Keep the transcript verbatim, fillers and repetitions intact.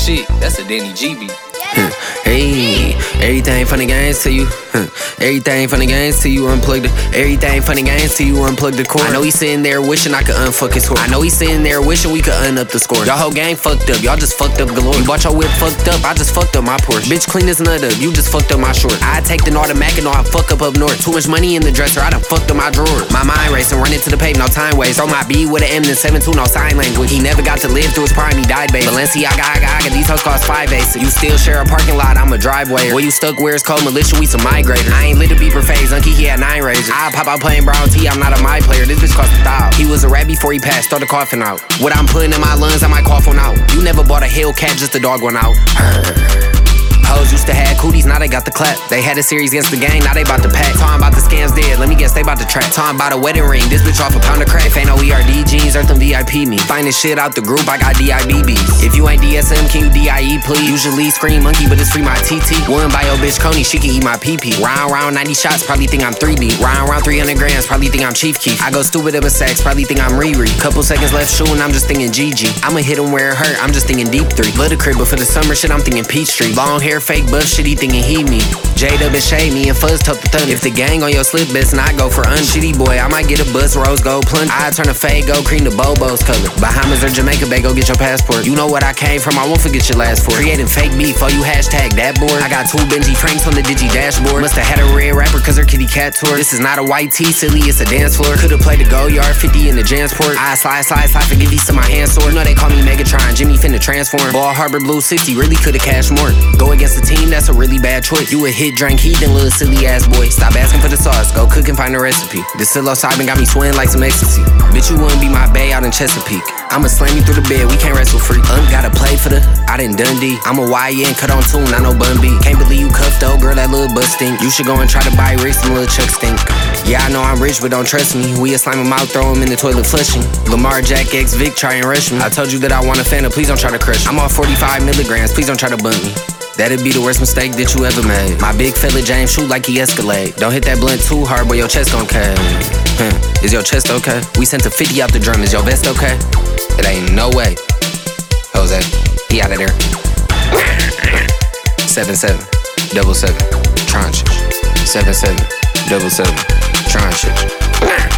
shit. That's a Danny G beat. Hey, everything funny games to you. Everything funny games till you unplug the. Everything funny games till you unplug the cord. I know he's sitting there wishing I could unfuck his whore. I know he's sitting there wishing we could un up the score. Y'all whole gang fucked up, y'all just fucked up galore. You bought your whip fucked up, I just fucked up my Porsche. Bitch clean as nut up, you just fucked up my short. I take the automatic and know I fuck up up north. Too much money in the dresser, I done fucked up my drawer. My mind racing, running to the pave, no time waste. Throw my B with an M and seven two, no sign language. He never got to live through his prime, he died baby. Balenciaga, aga, aga, these hoes cost five ace. You still share a parking lot, I'm a driveway. Boy, you stuck where it's cold, militia, we some migrators. I ain't lit a beeper phase, Unky, he had nine razors. I pop out playing Brown T, I'm not a my player, this bitch cost a thou. He was a rat before he passed, start the coughing out. What I'm putting in my lungs, I might cough one out. You never bought a Hellcat, just the dog went out. Hoes used to have cooties, now they got the clap. They had a series against the gang, now they bout to pack. Talking about the scams dead, let me guess they bout to trap. Talking about a wedding ring, this bitch off a pound of crack. Ain't no E R D jeans, earth them V I P me. Find this shit out the group, I got D I B Bs. If you ain't D S M, can you D I E please? Usually scream monkey, but it's free my T T. One by your bitch Coney, she can eat my P P. Round round ninety shots, probably think I'm three D. Round round three hundred grams, probably think I'm Chief Keef. I go stupid in a sex, probably think I'm Riri. Couple seconds left shooting, I'm just thinking G G. I'ma hit him where it hurt, I'm just thinking deep three. Love the crib, but for the summer shit, I'm thinking Peachtree. Long hair, fake buff shit, he thinking he me. J-Dub and Shay, me and Fuzz took the thunder. If the gang on your slip best not go for unshitty boy, I might get a bus, rose gold plunge. I turn a fade gold cream to Bobo's color. Bahamas or Jamaica, babe, go get your passport. You know what I came from, I won't forget your last four. Creating fake beef, oh you hashtag that board. I got two Benji Franks on the Digi dashboard. Musta had a red rapper cause her kitty cat tour. This is not a white tee, silly, it's a dance floor. Could've played the go yard fifty in the Jansport. I slide, slide, slide, forgive these to my hand sword. You know they call me Megatron, Jimmy finna transform. Ball Harbor Blue sixty, really could've cashed more. Go against a team, that's a really bad choice. You a hit, drink, heathen, little silly ass boy. Stop asking for the sauce, go cook and find a recipe. This psilocybin got me swaying like some ecstasy. Bitch, you wouldn't be my bae out in Chesapeake. I'ma slam you through the bed, we can't wrestle free. Un gotta play for the, I done Dundee. I'm a Y N, cut on tune, I know Bun B. Can't believe you cuffed though, girl, that little butt stink. You should go and try to buy Rick, some little Chuck stink. Yeah, I know I'm rich, but don't trust me. We a slime him out, throw him in the toilet flushing. Lamar Jack X Vic, try and rush me. I told you that I want a fan, please don't try to crush me. I'm off forty-five milligrams, please don't try to bump me. That'd be the worst mistake that you ever made. My big fella James shoot like he Escalade. Don't hit that blunt too hard, boy, your chest gon' cave. Huh. Is your chest okay? We sent a fifty out the drum, is your vest okay? It ain't no way. Jose, he out of there. Seven seven, double seven, tranches. Seven seven, double seven, tranches.